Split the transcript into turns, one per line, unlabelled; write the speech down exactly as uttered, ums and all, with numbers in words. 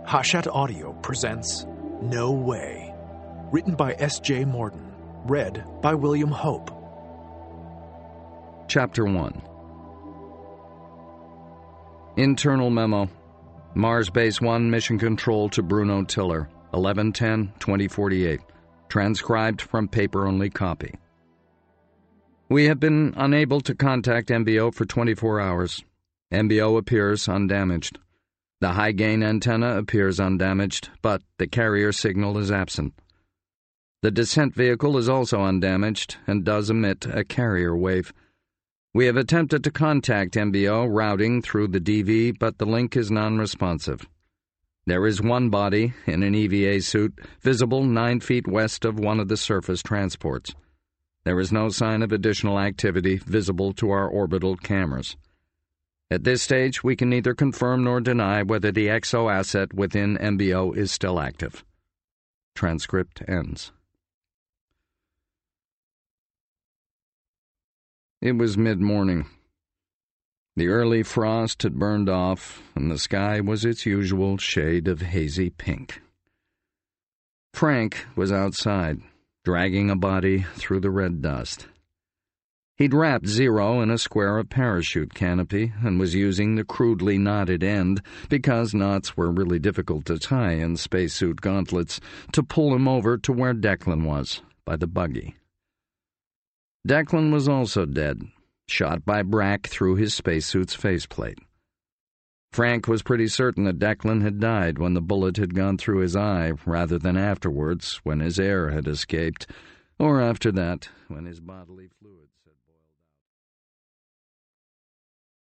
Hachette Audio presents No Way, written by S J Morden, read by William Hope.
Chapter one. Internal memo. Mars Base one Mission Control to Bruno Tiller, eleven ten twenty forty-eight. Transcribed from paper-only copy. We have been unable to contact M B O for twenty-four hours. M B O appears undamaged. The high-gain antenna appears undamaged, but the carrier signal is absent. The descent vehicle is also undamaged and does emit a carrier wave. We have attempted to contact M B O routing through the D V, but the link is non-responsive. There is one body in an E V A suit visible nine feet west of one of the surface transports. There is no sign of additional activity visible to our orbital cameras. At this stage, we can neither confirm nor deny whether the X O asset within M B O is still active. Transcript ends. It was mid-morning. The early frost had burned off, and the sky was its usual shade of hazy pink. Frank was outside, dragging a body through the red dust. He'd wrapped Zero in a square of parachute canopy and was using the crudely knotted end, because knots were really difficult to tie in spacesuit gauntlets, to pull him over to where Declan was, by the buggy. Declan was also dead, shot by Brack through his spacesuit's faceplate. Frank was pretty certain that Declan had died when the bullet had gone through his eye, rather than afterwards, when his air had escaped, or after that, when his bodily fluids...